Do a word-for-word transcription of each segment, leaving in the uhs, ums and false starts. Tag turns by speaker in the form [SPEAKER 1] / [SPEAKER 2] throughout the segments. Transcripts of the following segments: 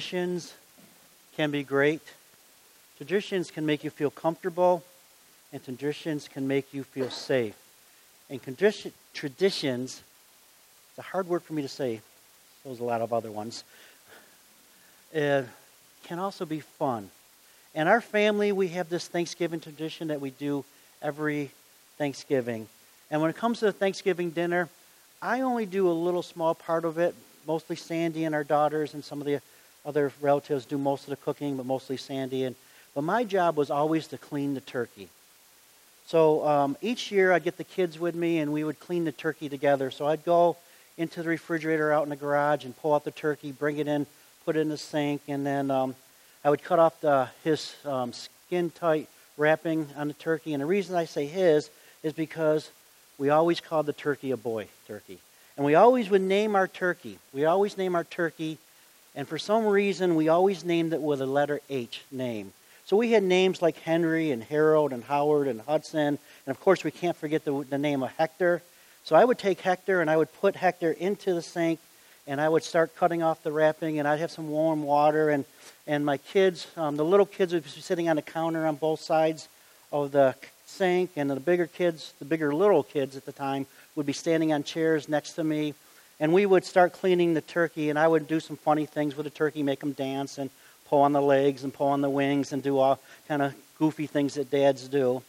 [SPEAKER 1] Traditions can be great. Traditions can make you feel comfortable, and traditions can make you feel safe. And condition, traditions, it's a hard word for me to say, so there's a lot of other ones, uh, can also be fun. In our family, we have this Thanksgiving tradition that we do every Thanksgiving. And when it comes to the Thanksgiving dinner, I only do a little small part of it. Mostly Sandy and our daughters and some of the other relatives do most of the cooking, but mostly Sandy. And but my job was always to clean the turkey. So um, each year I'd get the kids with me and we would clean the turkey together. So I'd go into the refrigerator out in the garage and pull out the turkey, bring it in, put it in the sink, and then um, I would cut off the, his um, skin-tight wrapping on the turkey. And the reason I say his is because we always called the turkey a boy turkey. And we always would name our turkey. We always name our turkey, and for some reason we always named it with a letter H name. So we had names like Henry and Harold and Howard and Hudson, and of course we can't forget the, the name of Hector. So I would take Hector and I would put Hector into the sink, and I would start cutting off the wrapping, and I'd have some warm water, and, and my kids, um, the little kids would be sitting on the counter on both sides of the sink, and the bigger kids, the bigger little kids at the time, would be standing on chairs next to me, and we would start cleaning the turkey, and I would do some funny things with the turkey, make them dance and pull on the legs and pull on the wings and do all kind of goofy things that dads do.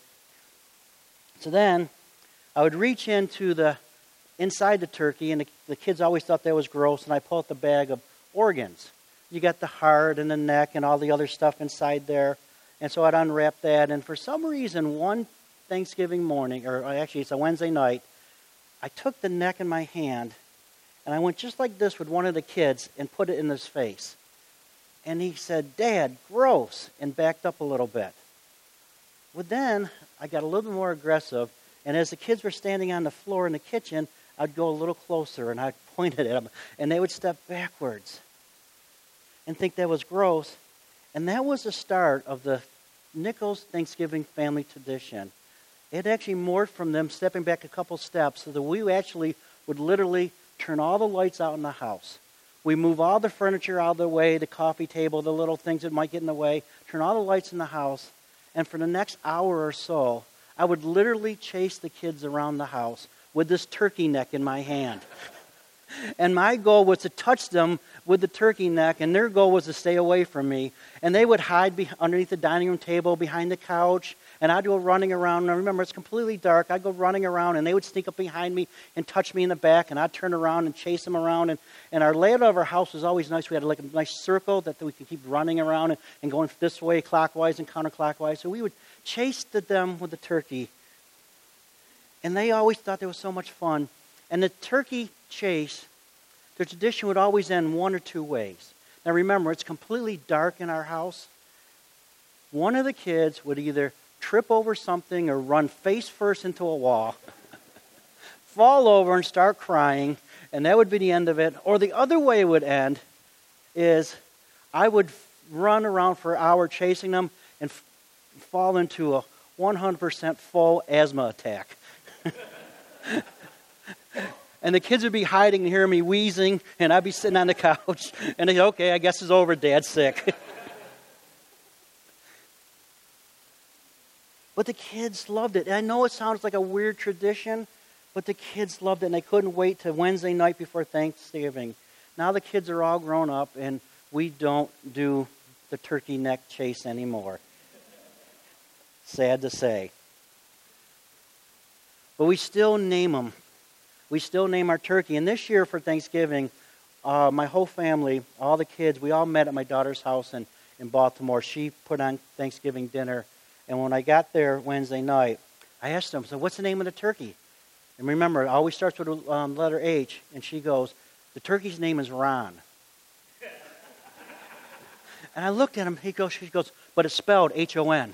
[SPEAKER 1] So then I would reach into the inside the turkey, and the, the kids always thought that was gross, and I pull out the bag of organs. You got the heart and the neck and all the other stuff inside there, and so I'd unwrap that, and for some reason one Thanksgiving morning, or actually it's a Wednesday night, I took the neck in my hand, and I went just like this with one of the kids and put it in his face. And he said, "Dad, gross," and backed up a little bit. Well, then I got a little more aggressive, and as the kids were standing on the floor in the kitchen, I'd go a little closer, and I'd point it at them, and they would step backwards and think that was gross. And that was the start of the Nichols Thanksgiving family tradition. It actually morphed from them stepping back a couple steps so that we actually would literally turn all the lights out in the house. We move all the furniture out of the way, the coffee table, the little things that might get in the way, turn all the lights in the house, and for the next hour or so, I would literally chase the kids around the house with this turkey neck in my hand. And my goal was to touch them with the turkey neck, and their goal was to stay away from me. And they would hide be- underneath the dining room table, behind the couch, and I'd go running around. And I remember, it's completely dark. I'd go running around, and they would sneak up behind me and touch me in the back, and I'd turn around and chase them around. And, and our layout of our house was always nice. We had like a nice circle that we could keep running around and, and going this way, clockwise and counterclockwise. So we would chase the, them with the turkey. And they always thought that was so much fun. And the turkey chase, the tradition would always end one or two ways. Now remember, it's completely dark in our house. One of the kids would either trip over something or run face first into a wall, fall over and start crying, and that would be the end of it. Or the other way it would end is I would run around for an hour chasing them and f- fall into a one hundred percent full asthma attack. And the kids would be hiding and hear me wheezing, and I'd be sitting on the couch, and they'd say, "Okay, I guess it's over, Dad's sick." But the kids loved it. And I know it sounds like a weird tradition, but the kids loved it, and they couldn't wait till Wednesday night before Thanksgiving. Now the kids are all grown up, and we don't do the turkey neck chase anymore. Sad to say. But we still name them. We still name our turkey. And this year for Thanksgiving, uh, my whole family, all the kids, we all met at my daughter's house in, in Baltimore. She put on Thanksgiving dinner. And when I got there Wednesday night, I asked them, so what's the name of the turkey? And remember, it always starts with the um, letter H. And she goes, the turkey's name is Ron. And I looked at him. He goes, she goes, but it's spelled H O N.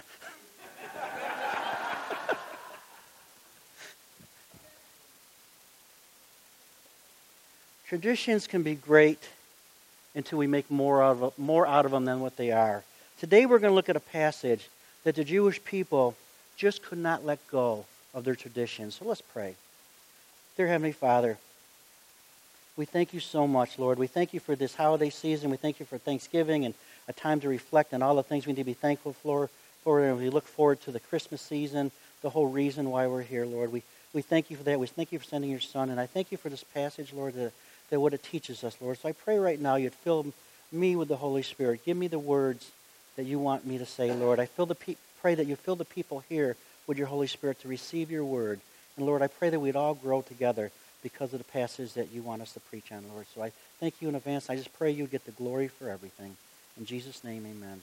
[SPEAKER 1] Traditions can be great until we make more out of more out of them than what they are. Today we're going to look at a passage that the Jewish people just could not let go of their traditions. So let's pray. Dear Heavenly Father, We thank you so much, Lord. We thank you for this holiday season. We thank you for Thanksgiving and a time to reflect on all the things we need to be thankful for. for and we look forward to the Christmas season, the whole reason why we're here, Lord. We, we thank you for that. We thank you for sending your Son. And I thank you for this passage, Lord, that, that what it teaches us, Lord. So I pray right now you'd fill me with the Holy Spirit. Give me the words that you want me to say, Lord. I feel the pe- pray that you fill the people here with your Holy Spirit to receive your word. And Lord, I pray that we'd all grow together because of the passage that you want us to preach on, Lord. So I thank you in advance. I just pray you get the glory for everything. In Jesus' name, amen.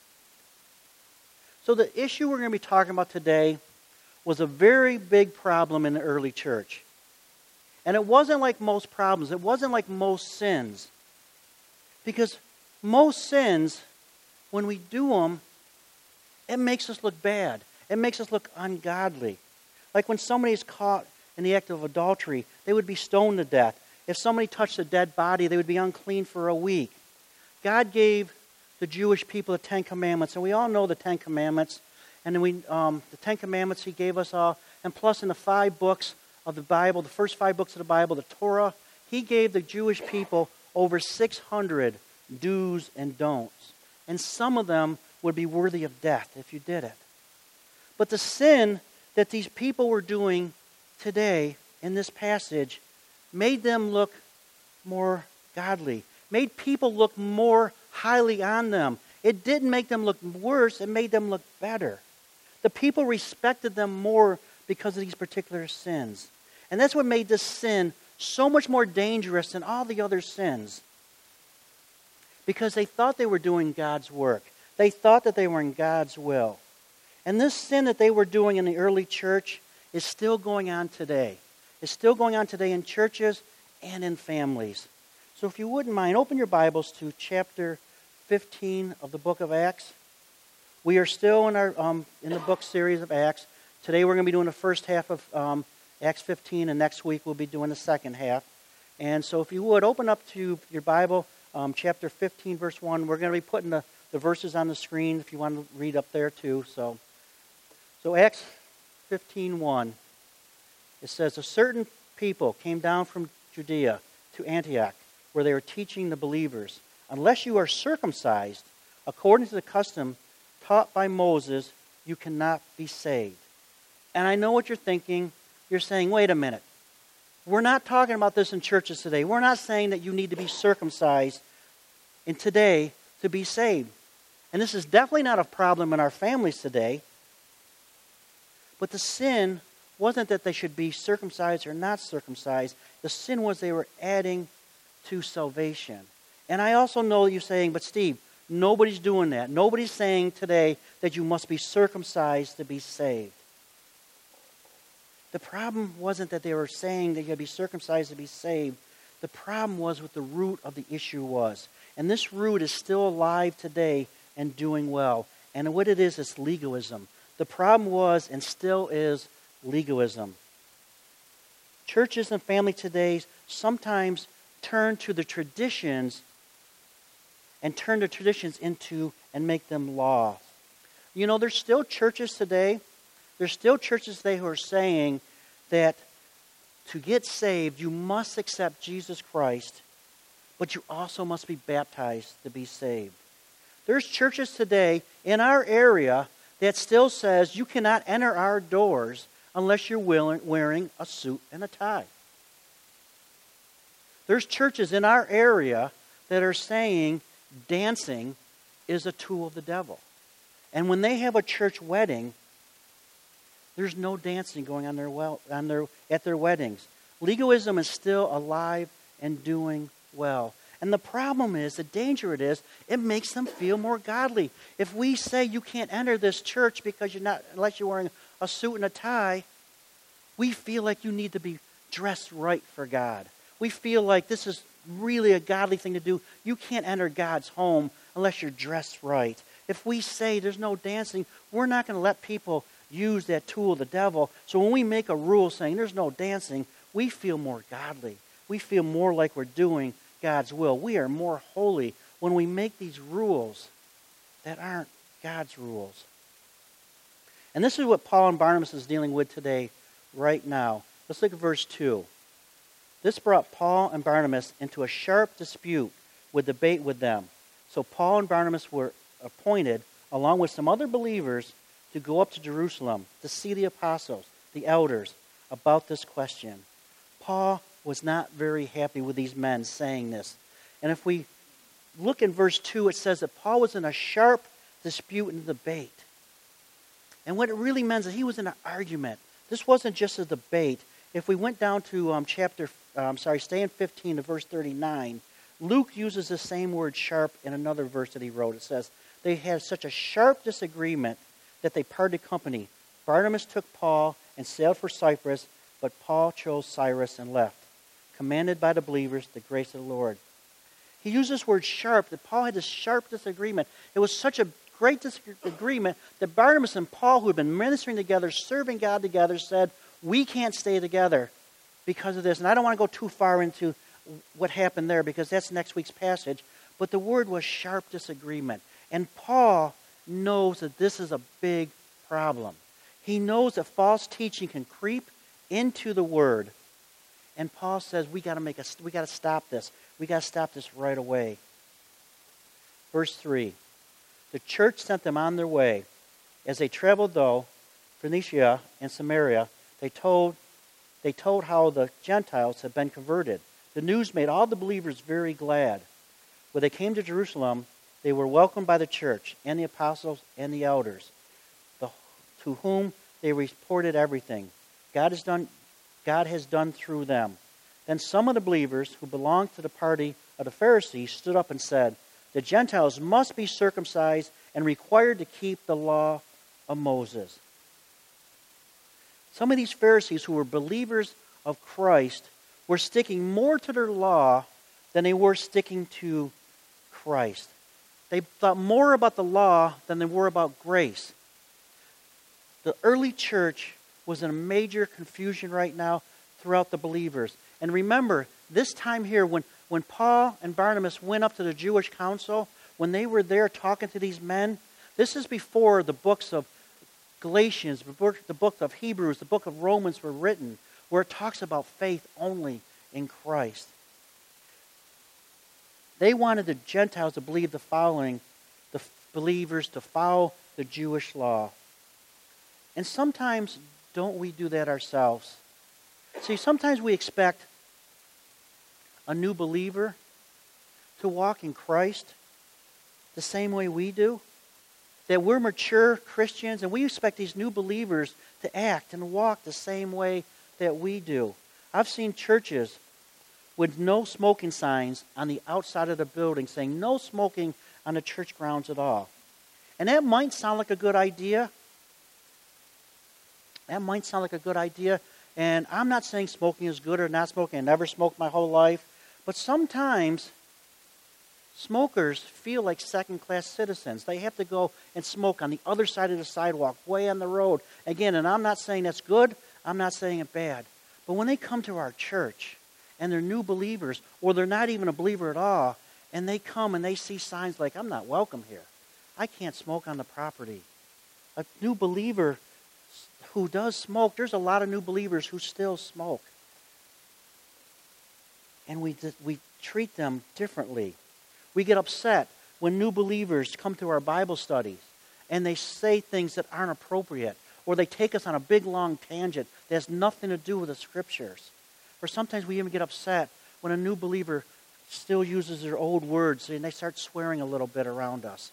[SPEAKER 1] So the issue we're going to be talking about today was a very big problem in the early church. And it wasn't like most problems. It wasn't like most sins. Because most sins, when we do them, it makes us look bad. It makes us look ungodly. Like when somebody is caught in the act of adultery, they would be stoned to death. If somebody touched a dead body, they would be unclean for a week. God gave the Jewish people the Ten Commandments, and we all know the Ten Commandments. And then we, um, the Ten Commandments He gave us all, and plus in the five books of the Bible, the first five books of the Bible, the Torah, He gave the Jewish people over six hundred do's and don'ts. And some of them would be worthy of death if you did it. But the sin that these people were doing today in this passage made them look more godly, made people look more highly on them. It didn't make them look worse, it made them look better. The people respected them more because of these particular sins. And that's what made this sin so much more dangerous than all the other sins. Because they thought they were doing God's work. They thought that they were in God's will. And this sin that they were doing in the early church is still going on today. It's still going on today in churches and in families. So if you wouldn't mind, open your Bibles to chapter fifteen of the book of Acts. We are still in our um, in the book series of Acts. Today we're going to be doing the first half of um, Acts fifteen, and next week we'll be doing the second half. And so if you would, open up to your Bible, um, chapter fifteen, verse one. We're going to be putting the, the verses on the screen if you want to read up there too. So, so Acts fifteen one. It says, a certain people came down from Judea to Antioch, where they were teaching the believers, unless you are circumcised according to the custom taught by Moses, you cannot be saved. And I know what you're thinking. You're saying, wait a minute. We're not talking about this in churches today. We're not saying that you need to be circumcised in today to be saved. And this is definitely not a problem in our families today. But the sin wasn't that they should be circumcised or not circumcised. The sin was they were adding to salvation. And I also know you're saying, but Steve, nobody's doing that. Nobody's saying today that you must be circumcised to be saved. The problem wasn't that they were saying that you had to be circumcised to be saved. The problem was what the root of the issue was. And this root is still alive today and doing well. And what it is, is legalism. The problem was and still is legalism. Churches and family today sometimes turn to the traditions and turn the traditions into and make them law. You know, there's still churches today, there's still churches today who are saying that to get saved, you must accept Jesus Christ, but you also must be baptized to be saved. There's churches today in our area that still says you cannot enter our doors unless you're wearing a suit and a tie. There's churches in our area that are saying dancing is a tool of the devil. And when they have a church wedding, there's no dancing going on their well on their at their weddings. Legalism is still alive and doing well. And the problem is, the danger it is, it makes them feel more godly. If we say you can't enter this church because you're not, unless you're wearing a suit and a tie, we feel like you need to be dressed right for God. We feel like this is really a godly thing to do. You can't enter God's home unless you're dressed right. If we say there's no dancing, we're not going to let people use that tool of the devil. So when we make a rule saying there's no dancing, we feel more godly. We feel more like we're doing God's will. We are more holy when we make these rules that aren't God's rules. And this is what Paul and Barnabas is dealing with today, right now. Let's look at verse two. This brought Paul and Barnabas into a sharp dispute with debate with them. So Paul and Barnabas were appointed, along with some other believers, to go up to Jerusalem to see the apostles, the elders, about this question. Paul was not very happy with these men saying this. And if we look in verse two, it says that Paul was in a sharp dispute and debate. And what it really meant is he was in an argument. This wasn't just a debate. If we went down to um, chapter, uh, I'm sorry, stay in fifteen to verse thirty-nine, Luke uses the same word sharp in another verse that he wrote. It says, they had such a sharp disagreement that they parted company. Barnabas took Paul and sailed for Cyprus, but Paul chose Cyrus and left, commanded by the believers, the grace of the Lord. He used this word sharp, that Paul had this sharp disagreement. It was such a great disagreement that Barnabas and Paul, who had been ministering together, serving God together, said, we can't stay together because of this. And I don't want to go too far into what happened there because that's next week's passage. But the word was sharp disagreement. And Paul knows that this is a big problem. He knows that false teaching can creep into the word. And Paul says, we got to make a, we got to stop this. We got to stop this right away. Verse three. The church sent them on their way. As they traveled, though, Phoenicia and Samaria, they told, they told how the Gentiles had been converted. The news made all the believers very glad. When they came to Jerusalem, they were welcomed by the church and the apostles and the elders, the, to whom they reported everything God has done, God has done through them. Then some of the believers who belonged to the party of the Pharisees stood up and said, the Gentiles must be circumcised and required to keep the law of Moses. Some of these Pharisees who were believers of Christ were sticking more to their law than they were sticking to Christ. They thought more about the law than they were about grace. The early church was in a major confusion right now throughout the believers. And remember, this time here, when, when Paul and Barnabas went up to the Jewish council, when they were there talking to these men, this is before the books of Galatians, the book of Hebrews, the book of Romans were written, where it talks about faith only in Christ. They wanted the Gentiles to believe the following, the believers to follow the Jewish law. And sometimes, don't we do that ourselves? See, sometimes we expect a new believer to walk in Christ the same way we do. That we're mature Christians and we expect these new believers to act and walk the same way that we do. I've seen churches with no smoking signs on the outside of the building saying no smoking on the church grounds at all. And that might sound like a good idea. That might sound like a good idea. And I'm not saying smoking is good or not smoking. I never smoked my whole life. But sometimes smokers feel like second-class citizens. They have to go and smoke on the other side of the sidewalk, way on the road. Again, and I'm not saying that's good. I'm not saying it bad. But when they come to our church and they're new believers, or they're not even a believer at all, and they come and they see signs like, I'm not welcome here. I can't smoke on the property. A new believer who does smoke, there's a lot of new believers who still smoke. And we we treat them differently. We get upset when new believers come to our Bible studies and they say things that aren't appropriate, or they take us on a big long tangent that has nothing to do with the Scriptures. Or sometimes we even get upset when a new believer still uses their old words and they start swearing a little bit around us.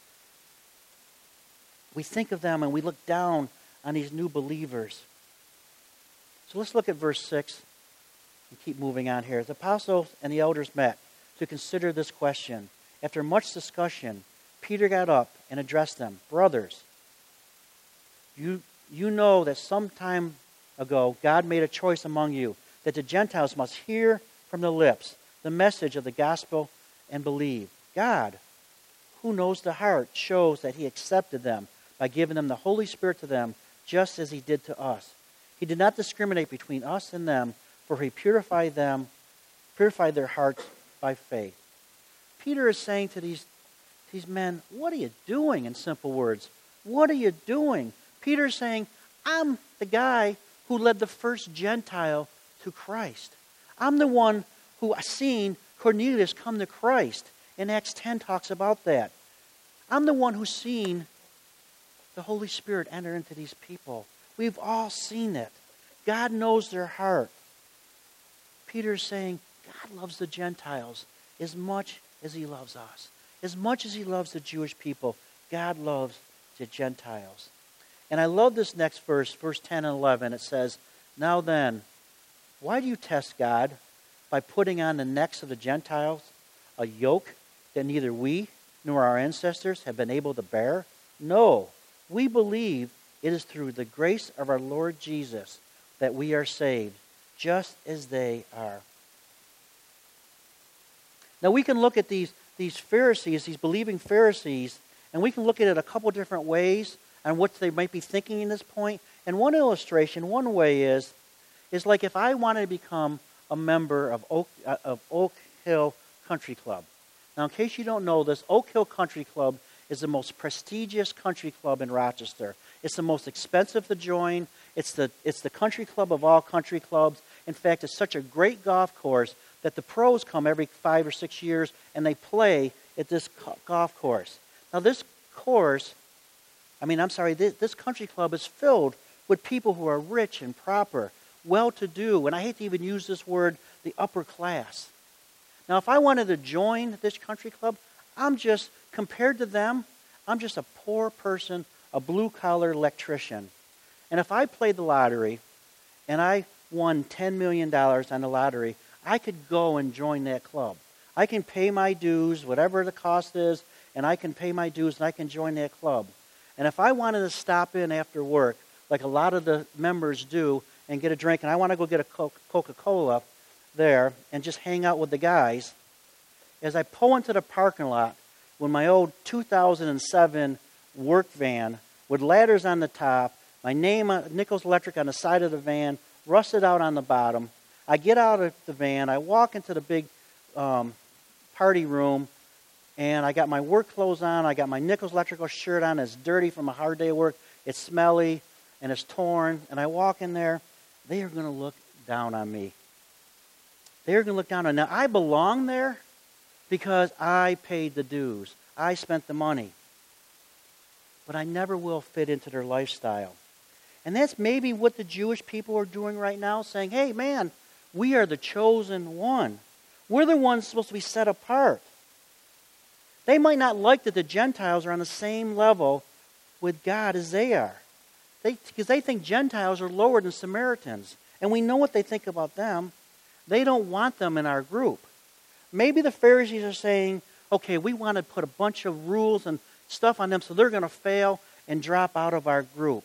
[SPEAKER 1] We think of them and we look down on these new believers. So let's look at verse six and keep moving on here. The apostles and the elders met to consider this question. After much discussion, Peter got up and addressed them. Brothers, you, you know that some time ago God made a choice among you that the Gentiles must hear from the lips the message of the gospel and believe. God, who knows the heart, shows that he accepted them by giving them the Holy Spirit to them, just as he did to us. He did not discriminate between us and them, for he purified them, purified their hearts by faith. Peter is saying to these, these men, what are you doing, in simple words? What are you doing? Peter is saying, I'm the guy who led the first Gentile to Christ. I'm the one who seen Cornelius come to Christ. And Acts ten talks about that. I'm the one who's seen the Holy Spirit enter into these people. We've all seen it. God knows their heart. Peter's saying, God loves the Gentiles as much as he loves us. As much as he loves the Jewish people, God loves the Gentiles. And I love this next verse, verse ten and eleven. It says, now then, why do you test God by putting on the necks of the Gentiles a yoke that neither we nor our ancestors have been able to bear? No, we believe it is through the grace of our Lord Jesus that we are saved, just as they are. Now we can look at these, these Pharisees, these believing Pharisees, and we can look at it a couple different ways on what they might be thinking in this point. And one illustration, one way is, is like if I wanted to become a member of Oak, uh, of Oak Hill Country Club. Now, in case you don't know this, Oak Hill Country Club is the most prestigious country club in Rochester. It's the most expensive to join. It's the, it's the country club of all country clubs. In fact, it's such a great golf course that the pros come every five or six years and they play at this golf course. Now, this course, I mean, I'm sorry, this, this country club is filled with people who are rich and proper, well-to-do, and I hate to even use this word, the upper class. Now, if I wanted to join this country club, I'm just, compared to them, I'm just a poor person, a blue-collar electrician. And if I played the lottery and I won ten million dollars on the lottery, I could go and join that club. I can pay my dues, whatever the cost is, and I can pay my dues and I can join that club. And if I wanted to stop in after work, like a lot of the members do, and get a drink, and I want to go get a Coca-Cola there and just hang out with the guys, as I pull into the parking lot with my old two thousand seven work van with ladders on the top, my name on Nichols Electric on the side of the van, rusted out on the bottom, I get out of the van, I walk into the big um, party room, and I got my work clothes on, I got my Nichols Electrical shirt on, it's dirty from a hard day of work, it's smelly, and it's torn, and I walk in there, they are going to look down on me. They are going to look down on me. Now, I belong there because I paid the dues. I spent the money. But I never will fit into their lifestyle. And that's maybe what the Jewish people are doing right now, saying, hey, man, we are the chosen one. We're the ones supposed to be set apart. They might not like that the Gentiles are on the same level with God as they are. They, because they think Gentiles are lower than Samaritans. And we know what they think about them. They don't want them in our group. Maybe the Pharisees are saying, okay, we want to put a bunch of rules and stuff on them so they're going to fail and drop out of our group.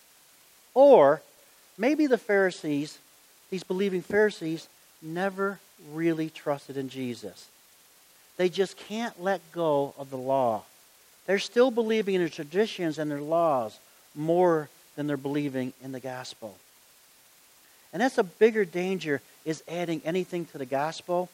[SPEAKER 1] Or maybe the Pharisees, these believing Pharisees, never really trusted in Jesus. They just can't let go of the law. They're still believing in their traditions and their laws more than they're believing in the gospel. And that's a bigger danger, is adding anything to the gospel.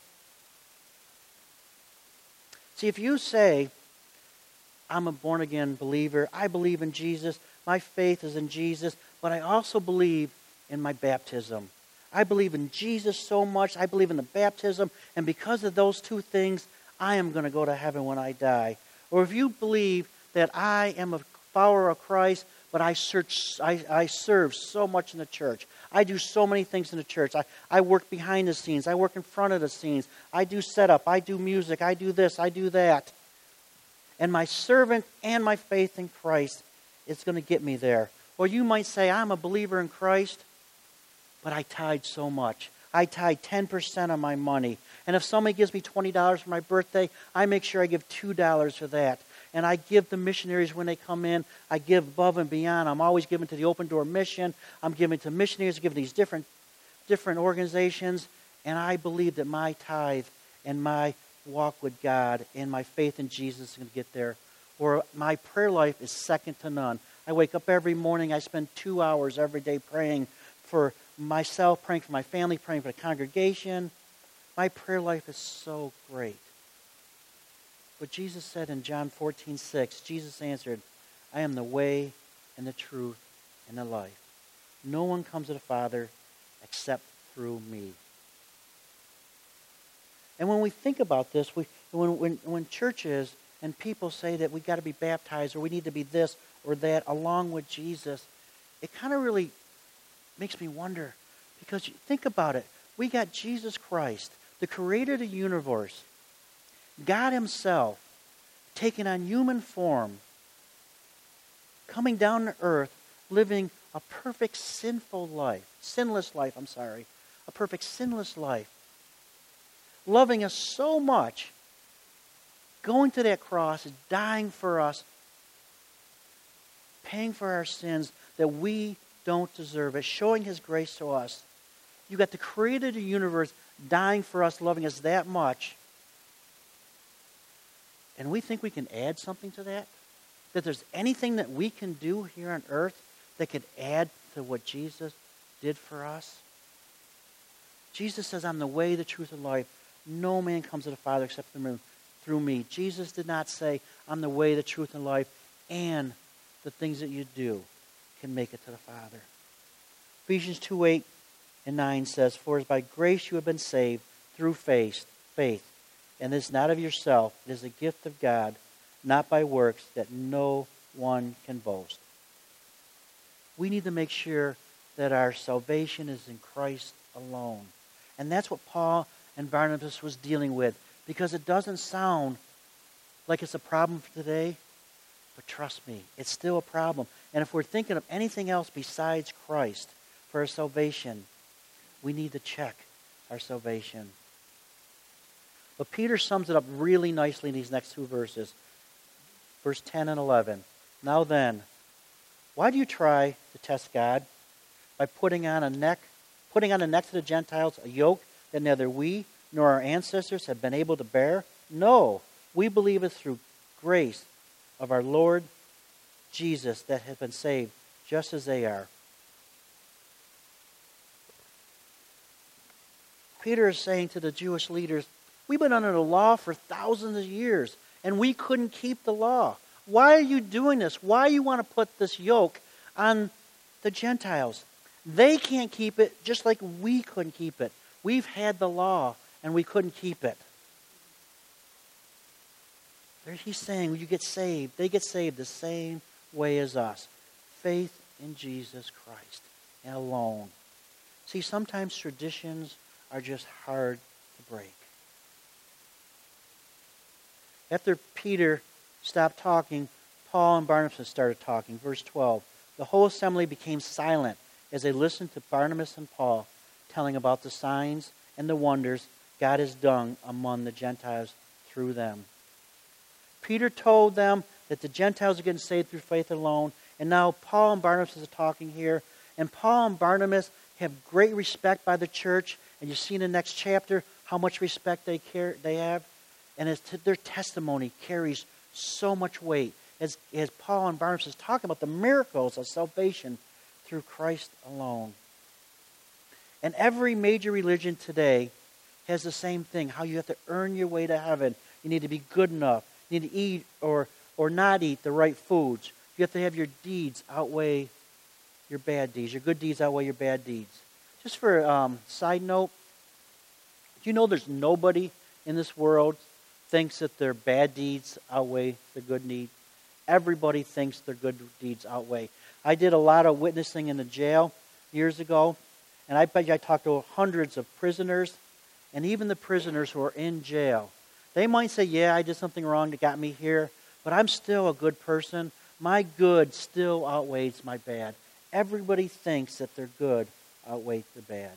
[SPEAKER 1] See, if you say, I'm a born-again believer, I believe in Jesus, my faith is in Jesus, but I also believe in my baptism. I believe in Jesus so much, I believe in the baptism, and because of those two things, I am going to go to heaven when I die. Or if you believe that I am a follower of Christ, but I, search, I, I serve so much in the church. I do so many things in the church. I, I work behind the scenes. I work in front of the scenes. I do setup. I do music. I do this. I do that. And my servant and my faith in Christ is going to get me there. Or you might say, I'm a believer in Christ, but I tithe so much. I tithe ten percent of my money. And if somebody gives me twenty dollars for my birthday, I make sure I give two dollars for that. And I give the missionaries when they come in. I give above and beyond. I'm always giving to the Open Door Mission. I'm giving to missionaries, giving these different, different organizations. And I believe that my tithe and my walk with God and my faith in Jesus is going to get there. Or my prayer life is second to none. I wake up every morning. I spend two hours every day praying for myself, praying for my family, praying for the congregation. My prayer life is so great. But Jesus said in John fourteen six, Jesus answered, I am the way and the truth and the life. No one comes to the Father except through me. And when we think about this, we when when, when churches and people say that we got to be baptized or we need to be this or that along with Jesus, it kind of really makes me wonder, because you think about it. We got Jesus Christ, the creator of the universe, God himself, taking on human form, coming down to earth, living a perfect sinful life, sinless life, I'm sorry, a perfect sinless life, loving us so much, going to that cross, dying for us, paying for our sins that we don't deserve it, showing his grace to us. You got the creator of the universe dying for us, loving us that much. And we think we can add something to that? That there's anything that we can do here on earth that could add to what Jesus did for us? Jesus says, I'm the way, the truth, and life. No man comes to the Father except through me. Jesus did not say, I'm the way, the truth, and life, and the things that you do can make it to the Father. Ephesians two, eight and nine says, for as by grace you have been saved through faith, faith, and this not of yourself, it is a gift of God, not by works, that no one can boast. We need to make sure that our salvation is in Christ alone. And that's what Paul and Barnabas was dealing with, because it doesn't sound like it's a problem for today, but trust me, it's still a problem. And if we're thinking of anything else besides Christ for our salvation, we need to check our salvation. But Peter sums it up really nicely in these next two verses. Verse ten and eleven. Now then, why do you try to test God? By putting on a neck, putting on the necks of the Gentiles a yoke that neither we nor our ancestors have been able to bear? No, we believe it through grace of our Lord Jesus that have been saved, just as they are. Peter is saying to the Jewish leaders, we've been under the law for thousands of years, and we couldn't keep the law. Why are you doing this? Why do you want to put this yoke on the Gentiles? They can't keep it just like we couldn't keep it. We've had the law, and we couldn't keep it. He's saying, when you get saved, they get saved the same way as us. Faith in Jesus Christ and alone. See, sometimes traditions are just hard to break. After Peter stopped talking, Paul and Barnabas started talking. Verse twelve. The whole assembly became silent as they listened to Barnabas and Paul telling about the signs and the wonders God has done among the Gentiles through them. Peter told them that the Gentiles are getting saved through faith alone. And now Paul and Barnabas are talking here. And Paul and Barnabas have great respect by the church. And you see in the next chapter how much respect they care, they have. And as t- their testimony carries so much weight. As, as Paul and Barnabas is talking about the miracles of salvation through Christ alone. And every major religion today has the same thing. How you have to earn your way to heaven. You need to be good enough. You need to eat or, or not eat the right foods. You have to have your deeds outweigh your bad deeds. Your good deeds outweigh your bad deeds. Just for a um, side note, do you know there's nobody in this world thinks that their bad deeds outweigh their good deeds? Everybody thinks their good deeds outweigh. I did a lot of witnessing in the jail years ago, and I bet you I talked to hundreds of prisoners, and even the prisoners who are in jail. They might say, yeah, I did something wrong that got me here, but I'm still a good person. My good still outweighs my bad. Everybody thinks that their good outweighs their bad.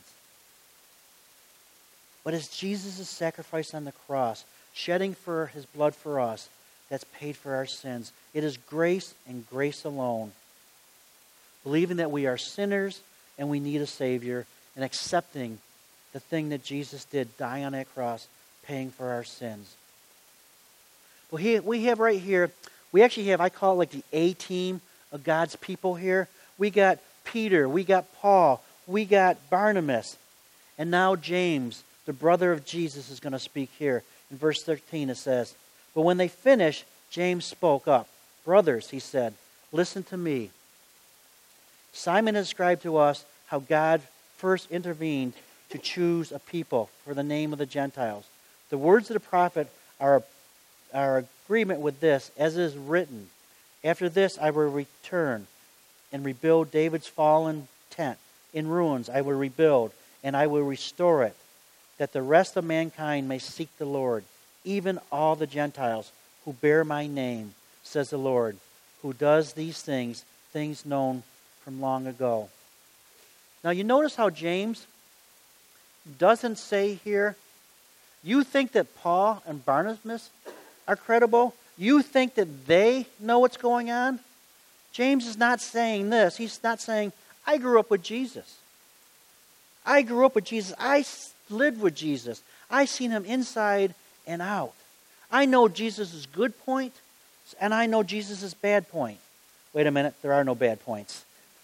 [SPEAKER 1] But it's Jesus' sacrifice on the cross, shedding for his blood for us, that's paid for our sins. It is grace and grace alone. Believing that we are sinners and we need a Savior, and accepting the thing that Jesus did, dying on that cross, paying for our sins. Well, he, we have right here, we actually have, I call it like the A-team of God's people here. We got Peter, we got Paul, we got Barnabas, and now James, the brother of Jesus, is going to speak here. In verse thirteen it says, but when they finished, James spoke up. Brothers, he said, listen to me. Simon described to us how God first intervened to choose a people for the name of the Gentiles, The words of the prophet are our agreement with this, as is written. After this I will return and rebuild David's fallen tent. In ruins I will rebuild, and I will restore it, that the rest of mankind may seek the Lord, even all the Gentiles who bear my name, says the Lord, who does these things, things known from long ago. Now you notice how James doesn't say here, you think that Paul and Barnabas are credible? You think that they know what's going on? James is not saying this. He's not saying, I grew up with Jesus. I grew up with Jesus. I lived with Jesus. I seen him inside and out. I know Jesus' good point, and I know Jesus' bad point. Wait a minute, there are no bad points.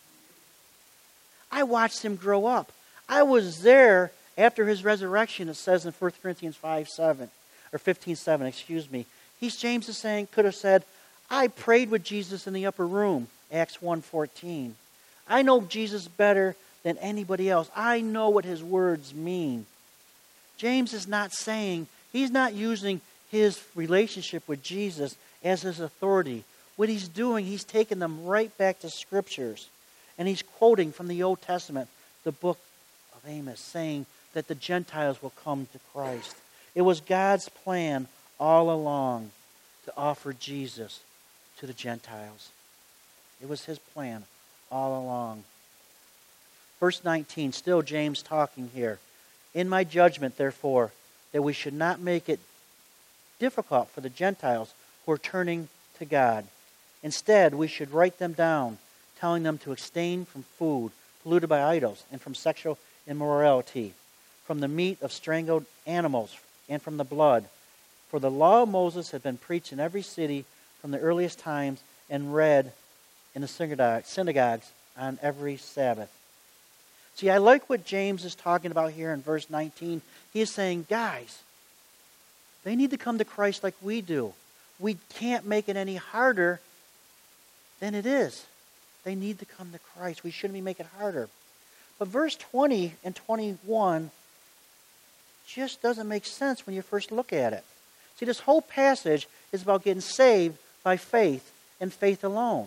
[SPEAKER 1] I watched him grow up. I was there after his resurrection, it says in First Corinthians five seven, or fifteen seven, excuse me. He's, James is saying, could have said, I prayed with Jesus in the upper room, Acts one fourteen. I know Jesus better than anybody else. I know what his words mean. James is not saying, he's not using his relationship with Jesus as his authority. What he's doing, he's taking them right back to Scriptures. And he's quoting from the Old Testament, the book of Amos, saying that the Gentiles will come to Christ. It was God's plan all along to offer Jesus to the Gentiles. It was his plan all along. Verse nineteen, still James talking here. In my judgment, therefore, that we should not make it difficult for the Gentiles who are turning to God. Instead, we should write them down, telling them to abstain from food polluted by idols and from sexual immorality, from the meat of strangled animals and from the blood. For the law of Moses had been preached in every city from the earliest times and read in the synagogues on every Sabbath. See, I like what James is talking about here in verse nineteen. He is saying, guys, they need to come to Christ like we do. We can't make it any harder than it is. They need to come to Christ. We shouldn't be making it harder. But verse twenty and twenty-one just doesn't make sense when you first look at it. See, this whole passage is about getting saved by faith and faith alone.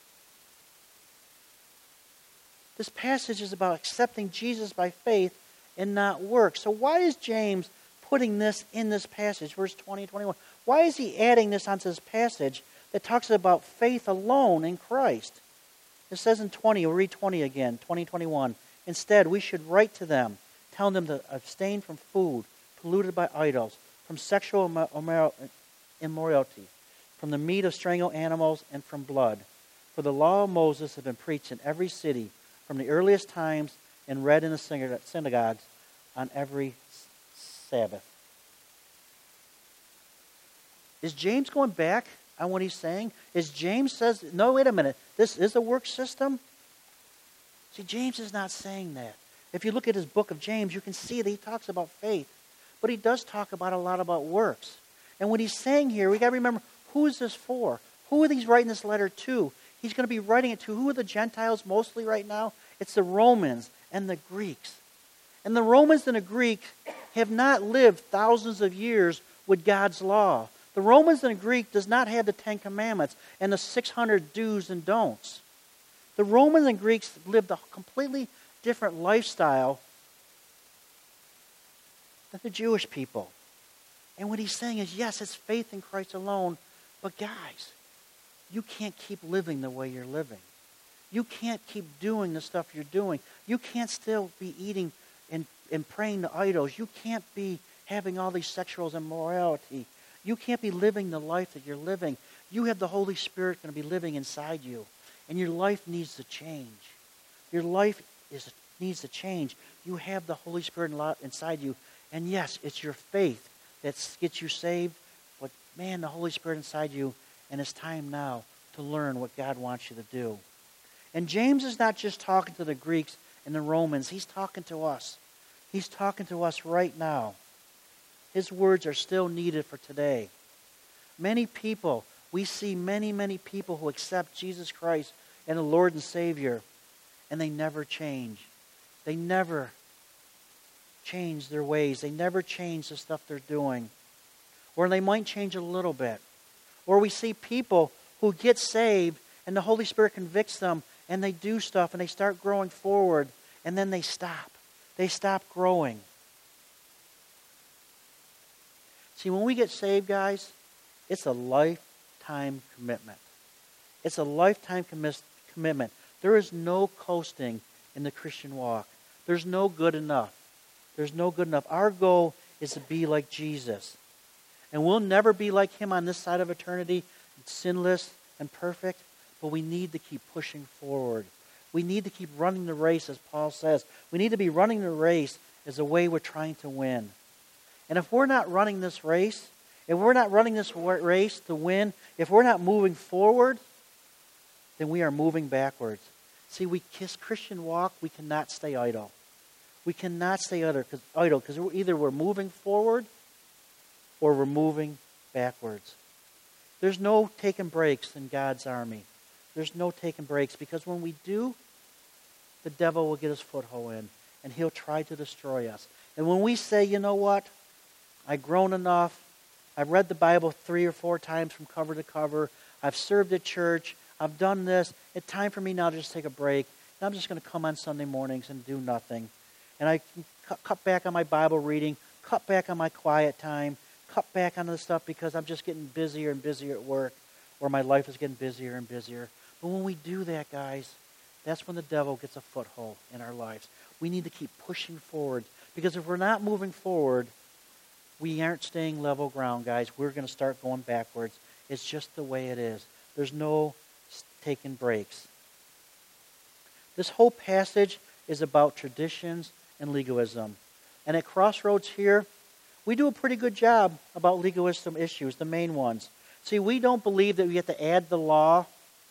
[SPEAKER 1] This passage is about accepting Jesus by faith and not works. So why is James putting this in this passage, verse twenty and twenty-one? Why is he adding this onto this passage that talks about faith alone in Christ? It says in twenty, we'll read twenty again, twenty, twenty-one. Instead, we should write to them, telling them to abstain from food polluted by idols, from sexual immorality, from the meat of strangled animals, and from blood. For the law of Moses had been preached in every city from the earliest times and read in the synagogues on every Sabbath. Is James going back on what he's saying? Is James says, no, wait a minute, this is a work system? See, James is not saying that. If you look at his book of James, you can see that he talks about faith, but he does talk about a lot about works. And what he's saying here, we got to remember, who is this for? Who are these writing this letter to? He's going to be writing it to who are the Gentiles mostly right now? It's the Romans and the Greeks. And the Romans and the Greeks have not lived thousands of years with God's law. The Romans and the Greek does not have the Ten Commandments and the six hundred do's and don'ts. The Romans and Greeks lived a completely different lifestyle than the Jewish people. And what he's saying is, yes, it's faith in Christ alone, but guys, you can't keep living the way you're living. You can't keep doing the stuff you're doing. You can't still be eating and, and praying to idols. You can't be having all these sexual immorality. You can't be living the life that you're living. You have the Holy Spirit going to be living inside you. And your life needs to change. Your life is needs to change. You have the Holy Spirit inside you. And yes, it's your faith that gets you saved. But man, the Holy Spirit inside you. And it's time now to learn what God wants you to do. And James is not just talking to the Greeks and the Romans. He's talking to us. He's talking to us right now. His words are still needed for today. Many people, we see many, many people who accept Jesus Christ and the Lord and Savior, and they never change. They never change their ways. They never change the stuff they're doing. Or they might change a little bit. Or we see people who get saved and the Holy Spirit convicts them and they do stuff and they start growing forward and then they stop. They stop growing. See, when we get saved, guys, it's a lifetime commitment. It's a lifetime commis- commitment. There is no coasting in the Christian walk. There's no good enough. There's no good enough. Our goal is to be like Jesus. And we'll never be like him on this side of eternity, sinless and perfect, but we need to keep pushing forward. We need to keep running the race, as Paul says. We need to be running the race as a way we're trying to win. And if we're not running this race, if we're not running this race to win, if we're not moving forward, then we are moving backwards. See, we kiss Christian walk, we cannot stay idle. We cannot stay idle because either we're moving forward or we're moving backwards. There's no taking breaks in God's army. There's no taking breaks because when we do, the devil will get his foothold in and he'll try to destroy us. And when we say, you know what, I've grown enough, I've read the Bible three or four times from cover to cover, I've served at church, I've done this, it's time for me now to just take a break. And I'm just going to come on Sunday mornings and do nothing. And I can cut, cut back on my Bible reading, cut back on my quiet time, cut back on the stuff because I'm just getting busier and busier at work, or my life is getting busier and busier. But when we do that, guys, that's when the devil gets a foothold in our lives. We need to keep pushing forward because if we're not moving forward, we aren't staying level ground, guys. We're going to start going backwards. It's just the way it is. There's no taking breaks. This whole passage is about traditions and legalism. And at Crossroads here, we do a pretty good job about legalism issues, the main ones. See, we don't believe that we have to add the law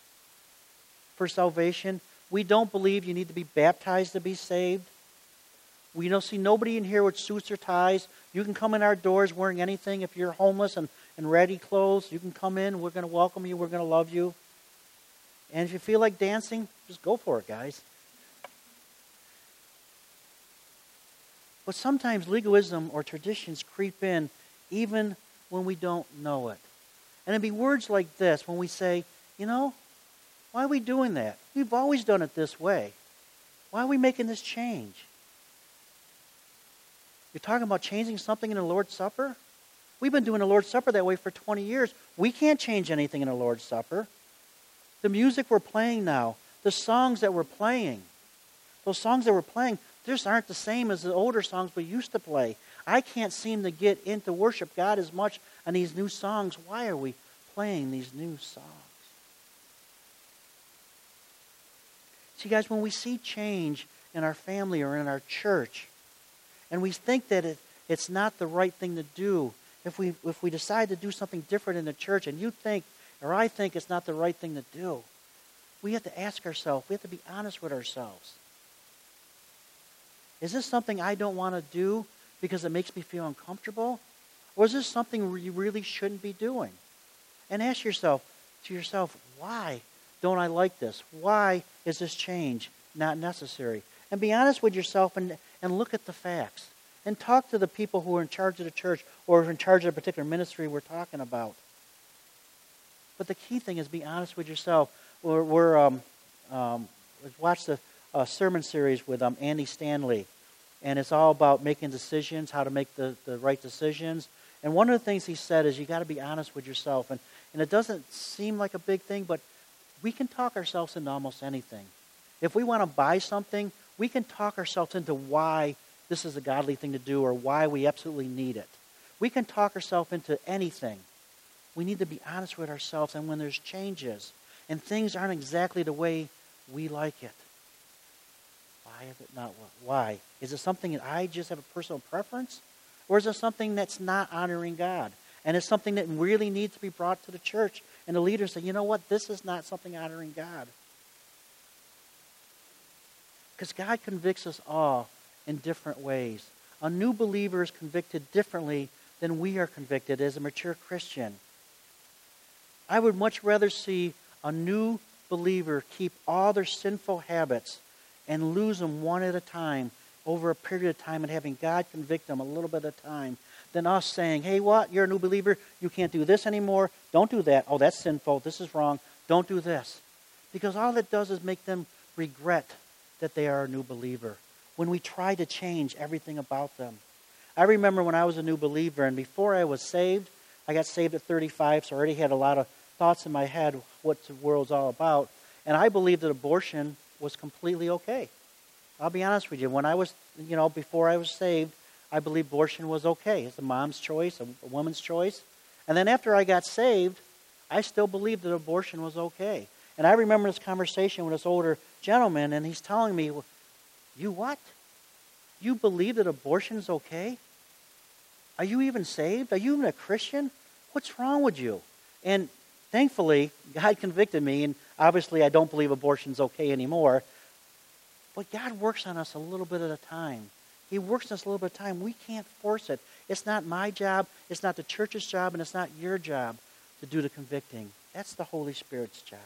[SPEAKER 1] for salvation. We don't believe you need to be baptized to be saved. We don't see nobody in here with suits or ties. You can come in our doors wearing anything. If you're homeless and, and ratty clothes, you can come in. We're going to welcome you. We're going to love you. And if you feel like dancing, just go for it, guys. But sometimes legalism or traditions creep in even when we don't know it. And it'd be words like this when we say, you know, why are we doing that? We've always done it this way. Why are we making this change? You're talking about changing something in the Lord's Supper? We've been doing the Lord's Supper that way for twenty years. We can't change anything in the Lord's Supper. The music we're playing now, the songs that we're playing, those songs that we're playing, just aren't the same as the older songs we used to play. I can't seem to get into worship God as much on these new songs. Why are we playing these new songs? See, guys, when we see change in our family or in our church, and we think that it, it's not the right thing to do, if we if we decide to do something different in the church, and you think, or I think it's not the right thing to do, we have to ask ourselves, we have to be honest with ourselves. Is this something I don't want to do because it makes me feel uncomfortable? Or is this something you really shouldn't be doing? And ask yourself, to yourself, why don't I like this? Why is this change not necessary? And be honest with yourself and, and look at the facts. And talk to the people who are in charge of the church or in charge of a particular ministry we're talking about. But the key thing is be honest with yourself. We're, we're um, um, watch the uh, sermon series with um, Andy Stanley. And it's all about making decisions, how to make the, the right decisions. And one of the things he said is you got to be honest with yourself. And, and it doesn't seem like a big thing, but we can talk ourselves into almost anything. If we want to buy something, we can talk ourselves into why this is a godly thing to do or why we absolutely need it. We can talk ourselves into anything. We need to be honest with ourselves. And when there's changes and things aren't exactly the way we like it, why is it not? Why? Is it something that I just have a personal preference? Or is it something that's not honoring God? And it's something that really needs to be brought to the church. And the leaders say, you know what? This is not something honoring God. Because God convicts us all in different ways. A new believer is convicted differently than we are convicted as a mature Christian. I would much rather see a new believer keep all their sinful habits and lose them one at a time over a period of time and having God convict them a little bit at a time than us saying, hey, what? You're a new believer. You can't do this anymore. Don't do that. Oh, that's sinful. This is wrong. Don't do this. Because all it does is make them regret that they are a new believer when we try to change everything about them. I remember when I was a new believer, and before I was saved, I got saved at thirty-five, so I already had a lot of thoughts in my head what the world's all about. And I believed that abortion was completely okay. I'll be honest with you. When I was, you know, before I was saved, I believed abortion was okay. It's a mom's choice, a, a woman's choice. And then after I got saved, I still believed that abortion was okay. And I remember this conversation with this older gentleman, and he's telling me, you what? You believe that abortion is okay? Are you even saved? Are you even a Christian? What's wrong with you? And thankfully, God convicted me, and obviously I don't believe abortion's okay anymore. But God works on us a little bit at a time. He works on us a little bit at a time. We can't force it. It's not my job, it's not the church's job, and it's not your job to do the convicting. That's the Holy Spirit's job.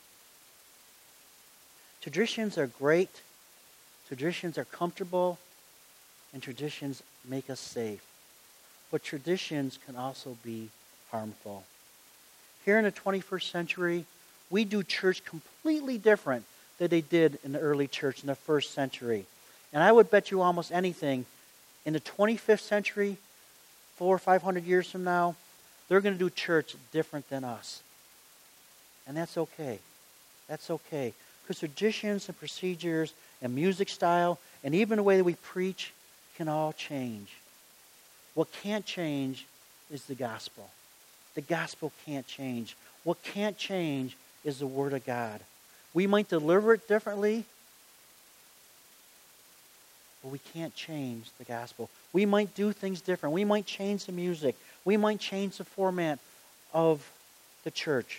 [SPEAKER 1] Traditions are great. Traditions are comfortable. And traditions make us safe. But traditions can also be harmful. Here in the twenty-first century, we do church completely different than they did in the early church in the first century. And I would bet you almost anything, in the twenty-fifth century, four or five hundred years from now, they're going to do church different than us. And that's okay. That's okay. Because traditions and procedures and music style and even the way that we preach can all change. What can't change is the gospel. The gospel can't change. What can't change is the Word of God. We might deliver it differently, but we can't change the gospel. We might do things different. We might change the music. We might change the format of the church.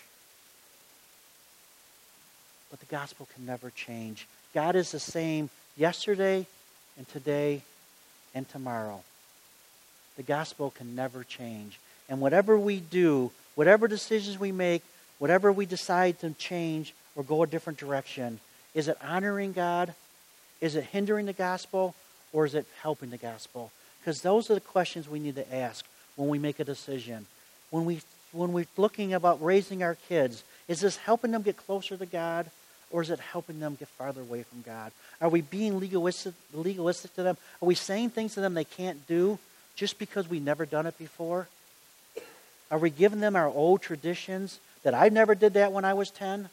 [SPEAKER 1] But the gospel can never change. God is the same yesterday and today and tomorrow. The gospel can never change. And whatever we do, whatever decisions we make, whatever we decide to change or go a different direction, is it honoring God? Is it hindering the gospel? Or is it helping the gospel? Because those are the questions we need to ask when we make a decision. When, we, when we're looking about raising our kids, is this helping them get closer to God? Or is it helping them get farther away from God? Are we being legalistic, legalistic to them? Are we saying things to them they can't do just because we've never done it before? Are we giving them our old traditions that I never did that when I was ten?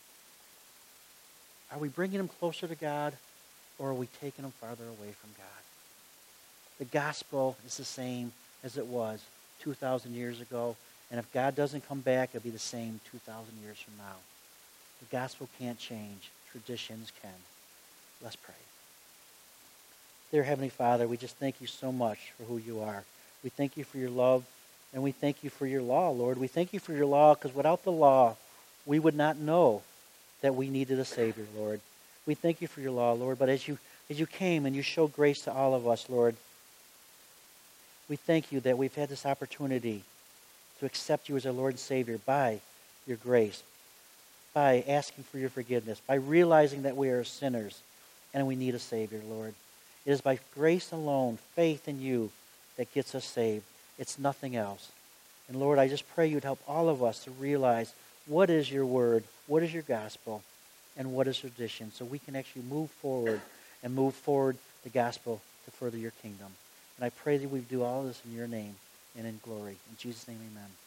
[SPEAKER 1] Are we bringing them closer to God, or are we taking them farther away from God? The gospel is the same as it was two thousand years ago, and if God doesn't come back, it'll be the same two thousand years from now. The gospel can't change. Traditions can. Let's pray. Dear Heavenly Father, we just thank you so much for who you are. We thank you for your love, and we thank you for your law, Lord. We thank you for your law, because without the law, we would not know that we needed a Savior, Lord. We thank you for your law, Lord, but as you as you came and you showed grace to all of us, Lord, we thank you that we've had this opportunity to accept you as our Lord and Savior by your grace, by asking for your forgiveness, by realizing that we are sinners and we need a Savior, Lord. It is by grace alone, faith in you, that gets us saved. It's nothing else. And Lord, I just pray you'd help all of us to realize what is your word, what is your gospel, and what is tradition, so we can actually move forward and move forward the gospel to further your kingdom. And I pray that we do all of this in your name and in glory. In Jesus' name, amen.